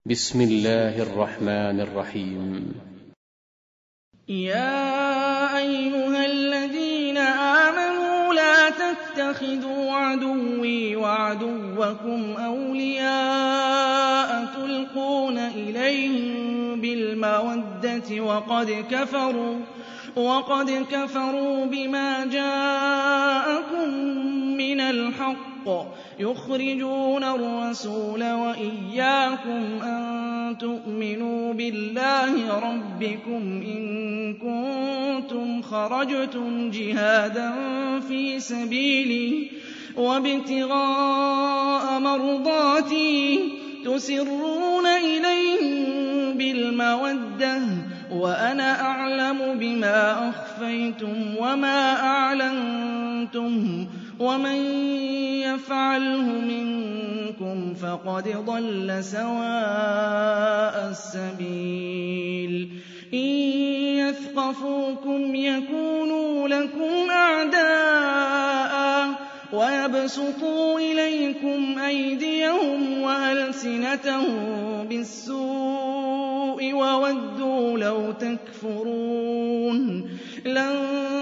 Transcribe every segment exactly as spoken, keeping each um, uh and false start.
بسم الله الرحمن الرحيم. يا أيها الذين آمنوا لا تتخذوا عدوي وعدوكم أولياء تلقون إليهم بالمودة وقد كفروا وقد كفروا بما جاءكم من الحق يخرجون الرسول وإياكم أن تؤمنوا بالله ربكم إن كنتم خرجتم جهادا في سبيلي وابتغاء مرضاتي تسرون إليهم بالمودة وأنا أعلم بما أخفيتم وما أعلنتم ومن يفعله منكم فقد ضل سواء السبيل إن يثقفوكم يكونوا لكم أعداء ويبسطوا إليكم أيديهم وألسنتهم بالسوء وودوا لو تكفرون لن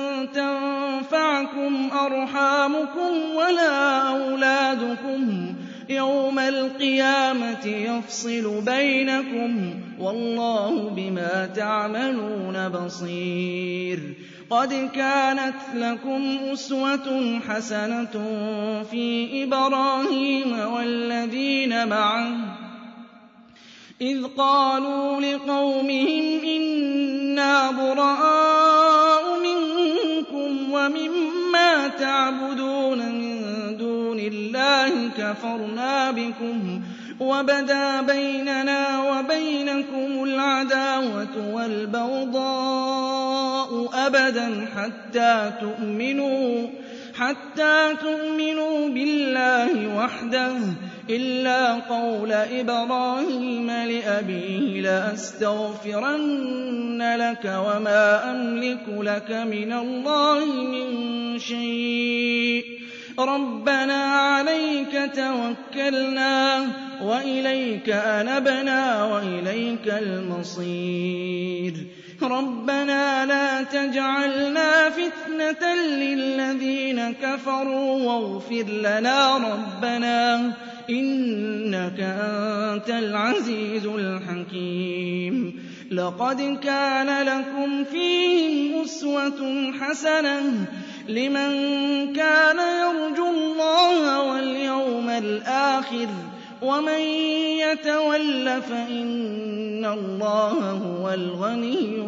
تنفعكم أرحامكم ولا أولادكم يوم القيامة يفصل بينكم والله بما تعملون بصير قد كانت لكم أسوة حسنة في إبراهيم والذين معه إذ قالوا لقومهم إنا براء منكم ومما تعبدون من دون الله كفرنا بكم وبدا بيننا وبينكم العداوة والبغضاء أبدا حتى تؤمنوا حتى تؤمنوا بالله وحده إلا قول إبراهيم لأبيه لأستغفرن لك وما أملك لك من الله من شيء ربنا عليك توكلنا وإليك أنبنا وإليك المصير ربنا لا تجعلنا فتنة للذين كفروا واغفر لنا ربنا إنك أنت العزيز الحكيم لقد كان لكم فيهم أسوة حسنة لمن كان يرجو الله واليوم الآخر ومن يتول فإن الله هو الغني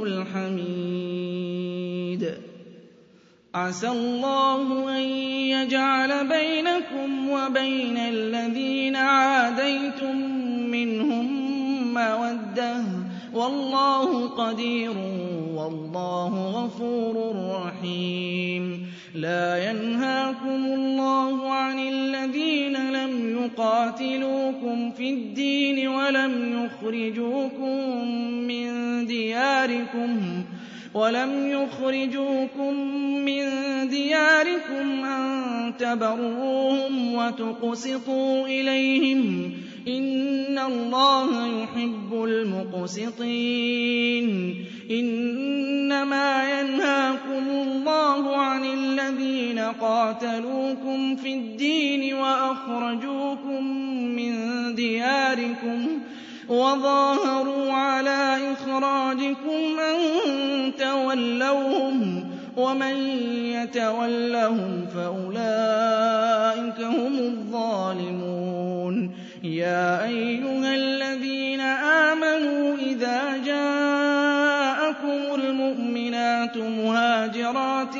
الحميد عسى الله أن يجعل بينكم وبين الذين عاديتم منهم مودة والله قدير والله غفور رحيم لا ينهاكم الله عن الذين لم يقاتلوكم في الدين ولم يخرجوكم من دياركم ولم يخرجوكم من دياركم أن تبروهم وتقسطوا إليهم إن الله يحب المقسطين إنما ينهاكم الله عن الذين قاتلوكم في الدين وأخرجوكم من دياركم وظاهروا على إخراجكم أن تولوهم ومن يتولهم فأولئك هم الظالمون يا أيها الذين آمنوا إذا جاءكم المؤمنات مهاجرات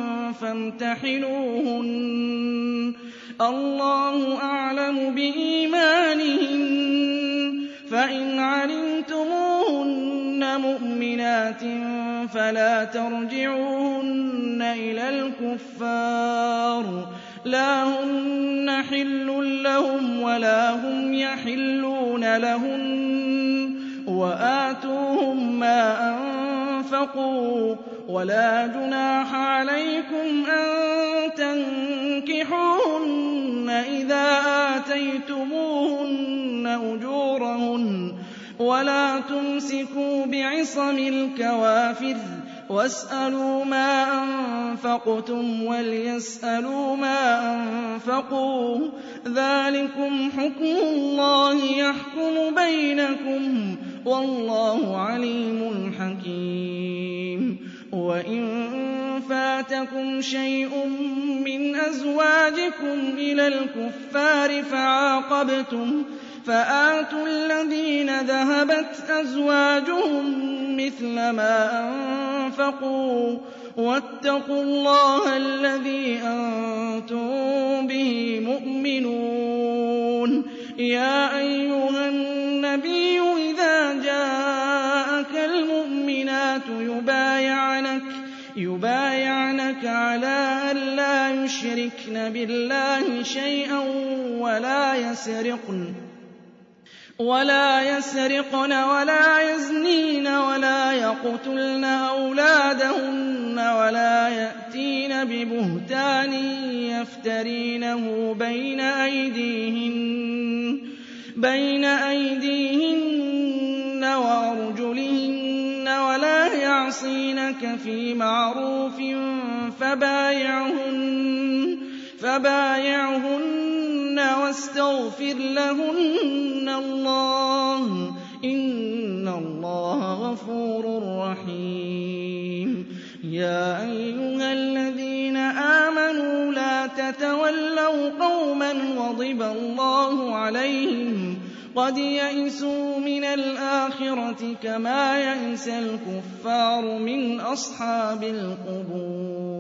فامتحنوهن الله أعلم بإيمانهن فإن علمتموهن مؤمنات فلا ترجعوهن إلى الكفار لا هن حل لهم ولا هم يحلون لهن وآتوهم ما أنفقوا ولا جناح عليكم أن تنكحوهن إذا آتيتموهن أجورهن ولا تمسكوا بعصم الكوافر واسألوا ما أنفقتم وليسألوا ما أنفقوا ذلكم حكم الله يحكم بينكم والله عليم حكيم. وإن فاتكم شيء من أزواجكم إلى الكفار فعاقبتم فآتوا الذين ذهبت أزواجهم مثل ما أنفقوا واتقوا الله الذي أنتم به مؤمنون. يا أيها النبي إذا جاءك المؤمنات يبايعنك يبايعنك على أن لا يشركن بالله شيئا ولا يسرقن ولا يسرقن ولا يزنين ولا يقتلن أولادهن ولا يأتين ببهتان يفترينه بين أيديهن بين أيديهن وأرجلهن ولا يعصينك في معروف فبايعهن فبايعهن واستغفر لهن الله إن الله غفور رحيم. يا أيها الذين آمنوا لا تتولوا قوما غضب الله عليهم قد يئسوا من الآخرة كما يئس الكفار من أصحاب القبور.